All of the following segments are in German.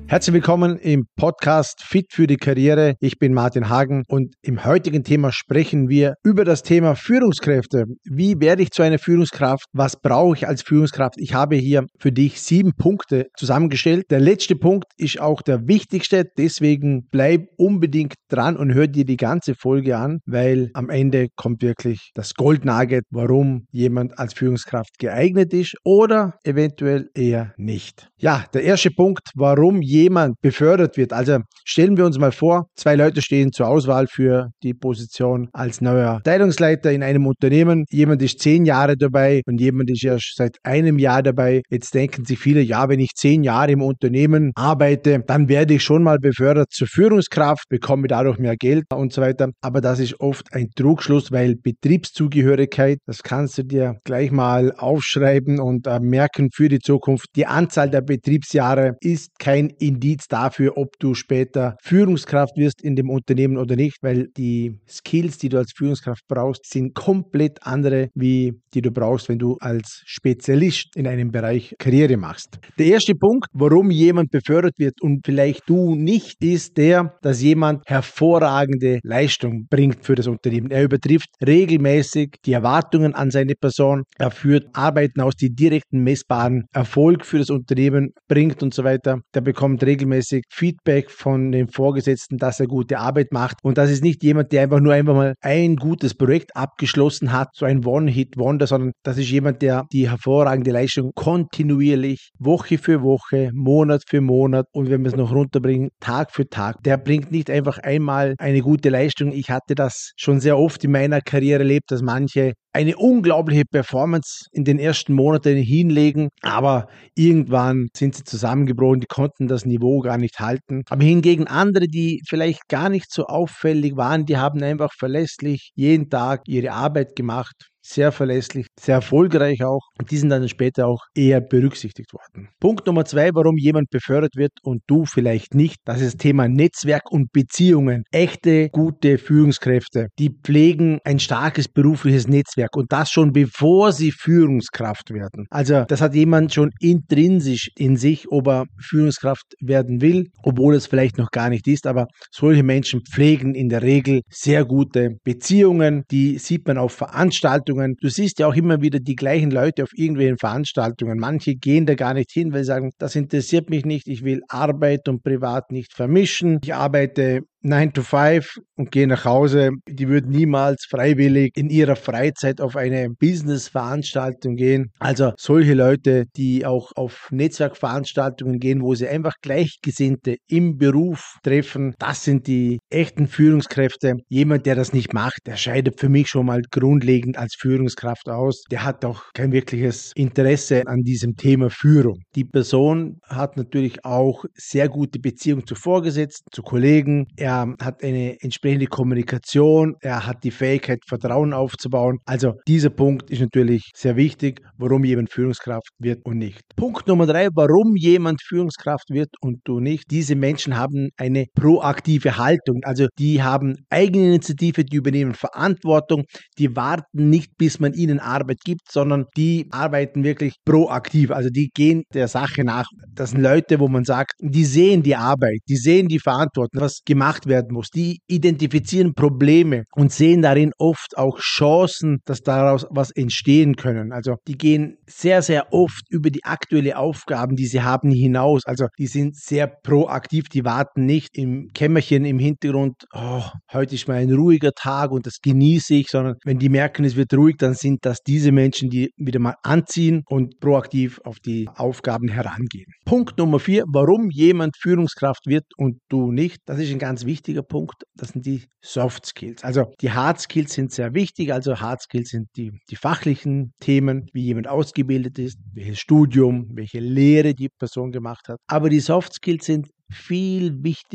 Herzlich willkommen im Podcast Fit für die Karriere. Ich bin Martin Hagen und im heutigen Thema sprechen wir über das Thema Führungskräfte. Wie werde ich zu einer Führungskraft? Was brauche ich als Führungskraft? Ich habe hier für dich 7 Punkte zusammengestellt. Der letzte Punkt ist auch der wichtigste, deswegen bleib unbedingt dran und hör dir die ganze Folge an, weil am Ende kommt wirklich das Goldnugget, warum jemand als Führungskraft geeignet ist oder eventuell eher nicht. Ja, der erste Punkt, warum jemand befördert wird. Also stellen wir uns mal vor, 2 Leute stehen zur Auswahl für die Position als neuer Abteilungsleiter in einem Unternehmen. Jemand ist 10 Jahre dabei und jemand ist erst seit einem Jahr dabei. Jetzt denken sich viele, ja, wenn ich 10 Jahre im Unternehmen arbeite, dann werde ich schon mal befördert zur Führungskraft, bekomme dadurch mehr Geld und so weiter. Aber das ist oft ein Trugschluss, weil Betriebszugehörigkeit, das kannst du dir gleich mal aufschreiben und merken für die Zukunft. Die Anzahl der Betriebsjahre ist kein Indiz dafür, ob du später Führungskraft wirst in dem Unternehmen oder nicht, weil die Skills, die du als Führungskraft brauchst, sind komplett andere, wie die du brauchst, wenn du als Spezialist in einem Bereich Karriere machst. Der erste Punkt, warum jemand befördert wird und vielleicht du nicht, ist der, dass jemand hervorragende Leistung bringt für das Unternehmen. Er übertrifft regelmäßig die Erwartungen an seine Person. Er führt Arbeiten aus, die direkten messbaren Erfolg für das Unternehmen bringt und so weiter. Der bekommt regelmäßig Feedback von den Vorgesetzten, dass er gute Arbeit macht. Und das ist nicht jemand, der einfach mal ein gutes Projekt abgeschlossen hat, so ein One-Hit-Wonder, sondern das ist jemand, der die hervorragende Leistung kontinuierlich, Woche für Woche, Monat für Monat und wenn wir es noch runterbringen, Tag für Tag, der bringt nicht einfach einmal eine gute Leistung. Ich hatte das schon sehr oft in meiner Karriere erlebt, dass manche eine unglaubliche Performance in den ersten Monaten hinlegen, aber irgendwann sind sie zusammengebrochen, die konnten das Niveau gar nicht halten. Aber hingegen andere, die vielleicht gar nicht so auffällig waren, die haben einfach verlässlich jeden Tag ihre Arbeit gemacht. Sehr verlässlich, sehr erfolgreich auch. Und die sind dann später auch eher berücksichtigt worden. Punkt Nummer 2, warum jemand befördert wird und du vielleicht nicht, das ist das Thema Netzwerk und Beziehungen. Echte, gute Führungskräfte, die pflegen ein starkes berufliches Netzwerk und das schon bevor sie Führungskraft werden. Also das hat jemand schon intrinsisch in sich, ob er Führungskraft werden will, obwohl es vielleicht noch gar nicht ist, aber solche Menschen pflegen in der Regel sehr gute Beziehungen, die sieht man auf Veranstaltungen. Du siehst ja auch immer wieder die gleichen Leute auf irgendwelchen Veranstaltungen. Manche gehen da gar nicht hin, weil sie sagen, das interessiert mich nicht, ich will Arbeit und Privat nicht vermischen. Ich arbeite 9 to 5 und gehe nach Hause. Die würden niemals freiwillig in ihrer Freizeit auf eine Business-Veranstaltung gehen. Also solche Leute, die auch auf Netzwerkveranstaltungen gehen, wo sie einfach Gleichgesinnte im Beruf treffen, das sind die echten Führungskräfte. Jemand, der das nicht macht, der scheidet für mich schon mal grundlegend als Führungskraft aus. Der hat auch kein wirkliches Interesse an diesem Thema Führung. Die Person hat natürlich auch sehr gute Beziehungen zu Vorgesetzten, zu Kollegen. Er hat eine entsprechende Kommunikation, er hat die Fähigkeit, Vertrauen aufzubauen. Also dieser Punkt ist natürlich sehr wichtig, warum jemand Führungskraft wird und nicht. Punkt Nummer 3, warum jemand Führungskraft wird und du nicht. Diese Menschen haben eine proaktive Haltung, also die haben Eigeninitiative, die übernehmen Verantwortung, die warten nicht, bis man ihnen Arbeit gibt, sondern die arbeiten wirklich proaktiv, also die gehen der Sache nach. Das sind Leute, wo man sagt, die sehen die Arbeit, die sehen die Verantwortung, was gemacht werden muss. Die identifizieren Probleme und sehen darin oft auch Chancen, dass daraus was entstehen können. Also die gehen sehr, sehr oft über die aktuelle Aufgaben, die sie haben, hinaus. Also die sind sehr proaktiv, die warten nicht im Kämmerchen im Hintergrund, oh, heute ist mal ein ruhiger Tag und das genieße ich, sondern wenn die merken, es wird ruhig, dann sind das diese Menschen, die wieder mal anziehen und proaktiv auf die Aufgaben herangehen. Punkt Nummer 4, warum jemand Führungskraft wird und du nicht, das ist ein ganz wichtiger Punkt, das sind die Soft Skills. Also die Hard Skills sind sehr wichtig, also Hard Skills sind die fachlichen Themen, wie jemand ausgebildet ist, welches Studium, welche Lehre die Person gemacht hat. Aber die Soft Skills sind viel wichtiger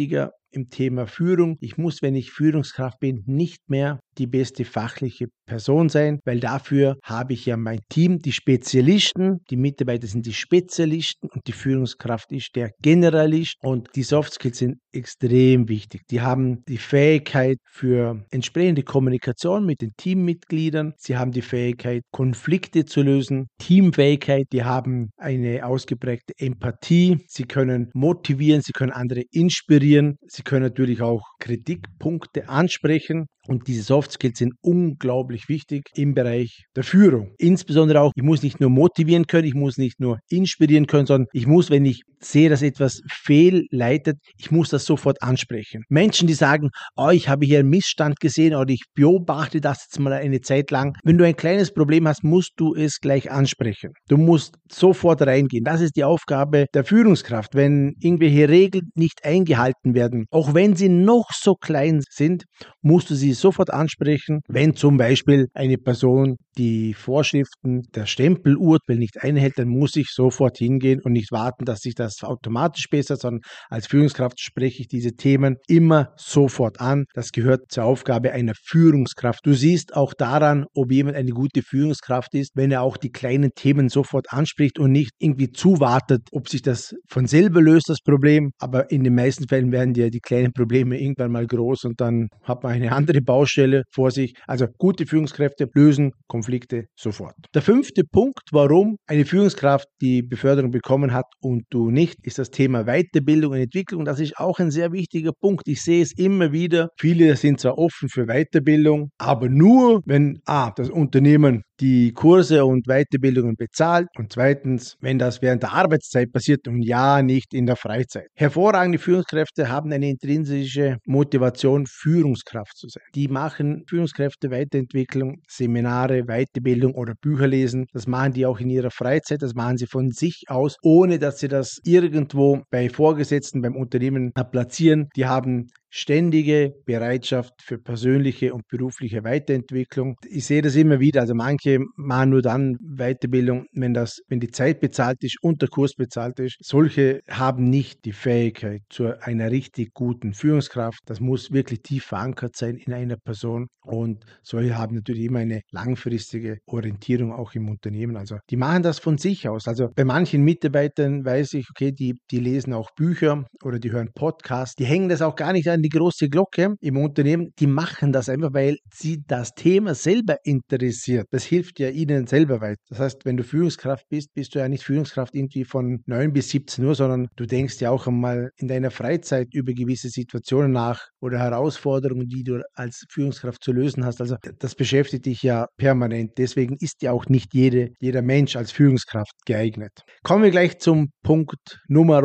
im Thema Führung. Ich muss, wenn ich Führungskraft bin, nicht mehr die beste fachliche Person sein, weil dafür habe ich ja mein Team, die Spezialisten, die Mitarbeiter sind die Spezialisten und die Führungskraft ist der Generalist und die Soft Skills sind extrem wichtig. Die haben die Fähigkeit für entsprechende Kommunikation mit den Teammitgliedern, sie haben die Fähigkeit, Konflikte zu lösen, Teamfähigkeit, die haben eine ausgeprägte Empathie, sie können motivieren, sie können andere inspirieren, sie können natürlich auch Kritikpunkte ansprechen. Und diese Soft Skills sind unglaublich wichtig im Bereich der Führung. Insbesondere auch, ich muss nicht nur motivieren können, ich muss nicht nur inspirieren können, sondern ich muss, wenn ich sehe, dass etwas fehlleitet, ich muss das sofort ansprechen. Menschen, die sagen, oh, ich habe hier einen Missstand gesehen oder ich beobachte das jetzt mal eine Zeit lang. Wenn du ein kleines Problem hast, musst du es gleich ansprechen. Du musst sofort reingehen. Das ist die Aufgabe der Führungskraft. Wenn irgendwelche Regeln nicht eingehalten werden, auch wenn sie noch so klein sind, musst du sie sofort ansprechen. Wenn zum Beispiel eine Person die Vorschriften der Stempeluhr nicht einhält, dann muss ich sofort hingehen und nicht warten, dass sich das automatisch bessert, sondern als Führungskraft spreche ich diese Themen immer sofort an. Das gehört zur Aufgabe einer Führungskraft. Du siehst auch daran, ob jemand eine gute Führungskraft ist, wenn er auch die kleinen Themen sofort anspricht und nicht irgendwie zuwartet, ob sich das von selber löst, das Problem. Aber in den meisten Fällen werden ja die kleinen Probleme irgendwann mal groß und dann hat man eine andere Baustelle vor sich. Also gute Führungskräfte lösen Konflikte sofort. Der 5. Punkt, warum eine Führungskraft die Beförderung bekommen hat und du nicht, ist das Thema Weiterbildung und Entwicklung. Das ist auch ein sehr wichtiger Punkt. Ich sehe es immer wieder. Viele sind zwar offen für Weiterbildung, aber nur, wenn das Unternehmen die Kurse und Weiterbildungen bezahlt und zweitens, wenn das während der Arbeitszeit passiert und ja, nicht in der Freizeit. Hervorragende Führungskräfte haben eine intrinsische Motivation, Führungskraft zu sein. Die machen Führungskräfte Weiterentwicklung, Seminare, Weiterbildung oder Bücher lesen. Das machen die auch in ihrer Freizeit, das machen sie von sich aus, ohne dass sie das irgendwo bei Vorgesetzten, beim Unternehmen platzieren. Die haben ständige Bereitschaft für persönliche und berufliche Weiterentwicklung. Ich sehe das immer wieder. Also manche machen nur dann Weiterbildung, wenn die Zeit bezahlt ist und der Kurs bezahlt ist. Solche haben nicht die Fähigkeit zu einer richtig guten Führungskraft. Das muss wirklich tief verankert sein in einer Person. Und solche haben natürlich immer eine langfristige Orientierung auch im Unternehmen. Also die machen das von sich aus. Also bei manchen Mitarbeitern weiß ich, okay, die lesen auch Bücher oder die hören Podcasts. Die hängen das auch gar nicht an die große Glocke im Unternehmen. Die machen das einfach, weil sie das Thema selber interessiert. Das hilft ja ihnen selber weiter. Das heißt, wenn du Führungskraft bist, bist du ja nicht Führungskraft irgendwie von 9 bis 17 Uhr, sondern du denkst ja auch einmal in deiner Freizeit über gewisse Situationen nach oder Herausforderungen, die du als Führungskraft zu lösen hast. Also das beschäftigt dich ja permanent. Deswegen ist ja auch nicht jeder Mensch als Führungskraft geeignet. Kommen wir gleich zum Punkt Nummer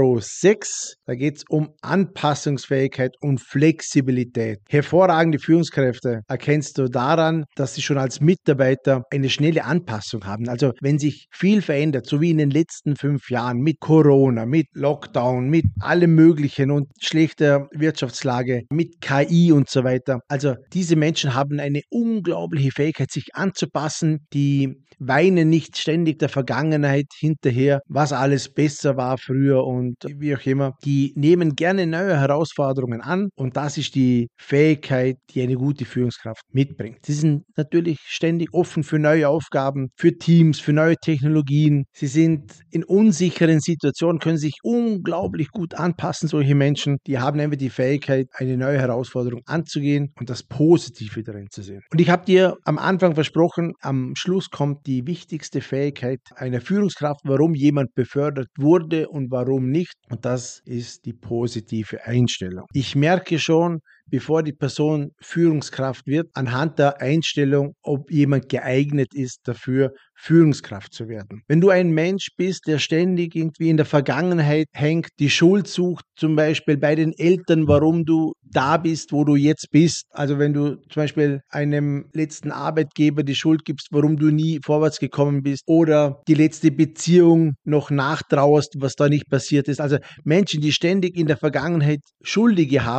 6. Da geht es um Anpassungsfähigkeit und Flexibilität. Hervorragende Führungskräfte erkennst du daran, dass sie schon als Mitarbeiter eine schnelle Anpassung haben. Also wenn sich viel verändert, so wie in den letzten 5 Jahren mit Corona, mit Lockdown, mit allem Möglichen und schlechter Wirtschaftslage, mit KI und so weiter. Also diese Menschen haben eine unglaubliche Fähigkeit, sich anzupassen, die weinen nicht ständig der Vergangenheit hinterher, was alles besser war früher und wie auch immer. Die nehmen gerne neue Herausforderungen an und das ist die Fähigkeit, die eine gute Führungskraft mitbringt. Sie sind natürlich ständig offen für neue Aufgaben, für Teams, für neue Technologien. Sie sind in unsicheren Situationen, können sich unglaublich gut anpassen, solche Menschen. Die haben einfach die Fähigkeit, eine neue Herausforderung anzugehen und das Positive darin zu sehen. Und ich habe dir am Anfang versprochen, am Schluss kommt die wichtigste Fähigkeit einer Führungskraft, warum jemand befördert wurde und warum nicht. Und das ist die positive Einstellung. Ich merke schon, bevor die Person Führungskraft wird, anhand der Einstellung, ob jemand geeignet ist dafür, Führungskraft zu werden. Wenn du ein Mensch bist, der ständig irgendwie in der Vergangenheit hängt, die Schuld sucht, zum Beispiel bei den Eltern, warum du da bist, wo du jetzt bist. Also wenn du zum Beispiel einem letzten Arbeitgeber die Schuld gibst, warum du nie vorwärts gekommen bist oder die letzte Beziehung noch nachtrauerst, was da nicht passiert ist. Also Menschen, die ständig in der Vergangenheit Schuldige haben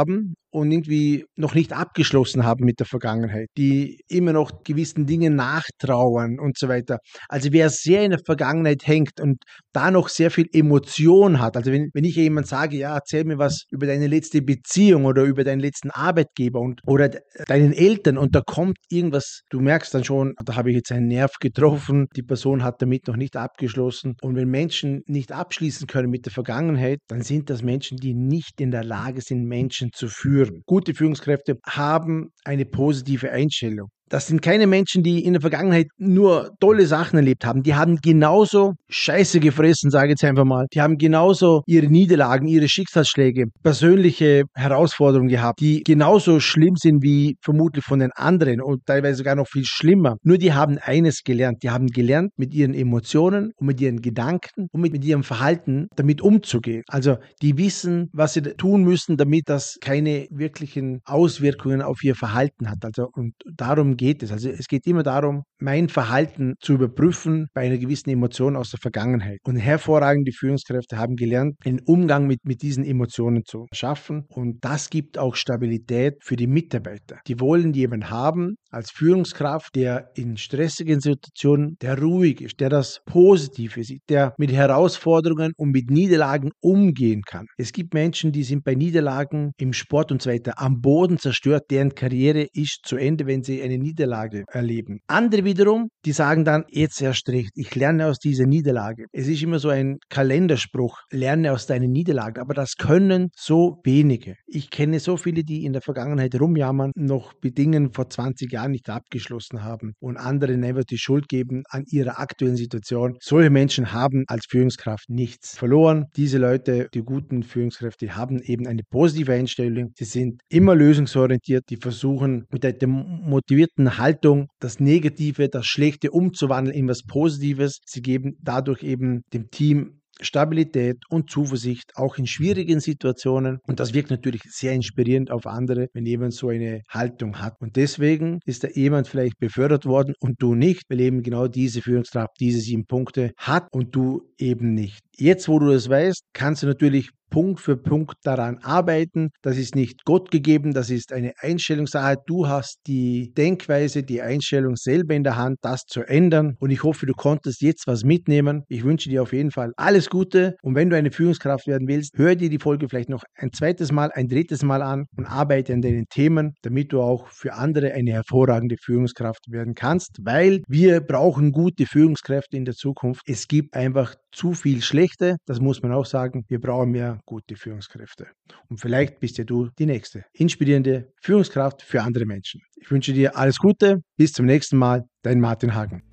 und irgendwie noch nicht abgeschlossen haben mit der Vergangenheit, die immer noch gewissen Dingen nachtrauern und so weiter. Also wer sehr in der Vergangenheit hängt und da noch sehr viel Emotion hat, also wenn ich jemand sage, ja, erzähl mir was über deine letzte Beziehung oder über deinen letzten Arbeitgeber oder deinen Eltern und da kommt irgendwas, du merkst dann schon, da habe ich jetzt einen Nerv getroffen, die Person hat damit noch nicht abgeschlossen. Und wenn Menschen nicht abschließen können mit der Vergangenheit, dann sind das Menschen, die nicht in der Lage sind, Menschen zu führen. Gute Führungskräfte haben eine positive Einstellung. Das sind keine Menschen, die in der Vergangenheit nur tolle Sachen erlebt haben. Die haben genauso Scheiße gefressen, sage ich jetzt einfach mal. Die haben genauso ihre Niederlagen, ihre Schicksalsschläge, persönliche Herausforderungen gehabt, die genauso schlimm sind wie vermutlich von den anderen und teilweise sogar noch viel schlimmer. Nur die haben eines gelernt. Die haben gelernt, mit ihren Emotionen und mit ihren Gedanken und mit ihrem Verhalten damit umzugehen. Also die wissen, was sie tun müssen, damit das keine wirklichen Auswirkungen auf ihr Verhalten hat. Also und darum geht es. Also es geht immer darum, mein Verhalten zu überprüfen bei einer gewissen Emotion aus der Vergangenheit. Und hervorragende Führungskräfte haben gelernt, einen Umgang mit diesen Emotionen zu schaffen. Und das gibt auch Stabilität für die Mitarbeiter. Die wollen jemanden haben als Führungskraft, der in stressigen Situationen, der ruhig ist, der das Positive sieht, der mit Herausforderungen und mit Niederlagen umgehen kann. Es gibt Menschen, die sind bei Niederlagen im Sport und so weiter am Boden zerstört, deren Karriere ist zu Ende, wenn sie eine Niederlage erleben. Andere wiederum, die sagen dann, jetzt erst recht, ich lerne aus dieser Niederlage. Es ist immer so ein Kalenderspruch, lerne aus deinen Niederlagen, aber das können so wenige. Ich kenne so viele, die in der Vergangenheit rumjammern, noch Bedingungen vor 20 Jahren nicht abgeschlossen haben und anderen einfach die Schuld geben an ihrer aktuellen Situation. Solche Menschen haben als Führungskraft nichts verloren. Diese Leute, die guten Führungskräfte, haben eben eine positive Einstellung. Sie sind immer lösungsorientiert, die versuchen mit der motivierten Haltung das Negative, das Schlechte umzuwandeln in was Positives. Sie geben dadurch eben dem Team Stabilität und Zuversicht, auch in schwierigen Situationen. Und das wirkt natürlich sehr inspirierend auf andere, wenn jemand so eine Haltung hat. Und deswegen ist da jemand vielleicht befördert worden und du nicht, weil eben genau diese Führungskraft diese 7 Punkte hat und du eben nicht. Jetzt, wo du das weißt, kannst du natürlich Punkt für Punkt daran arbeiten. Das ist nicht Gott gegeben, das ist eine Einstellungssache. Du hast die Denkweise, die Einstellung selber in der Hand, das zu ändern. Und ich hoffe, du konntest jetzt was mitnehmen. Ich wünsche dir auf jeden Fall alles Gute. Und wenn du eine Führungskraft werden willst, hör dir die Folge vielleicht noch ein zweites Mal, ein drittes Mal an und arbeite an deinen Themen, damit du auch für andere eine hervorragende Führungskraft werden kannst, weil wir brauchen gute Führungskräfte in der Zukunft. Es gibt einfach zu viel Schlechte, das muss man auch sagen. Wir brauchen mehr gute Führungskräfte. Und vielleicht bist ja du die nächste inspirierende Führungskraft für andere Menschen. Ich wünsche dir alles Gute. Bis zum nächsten Mal. Dein Martin Hagen.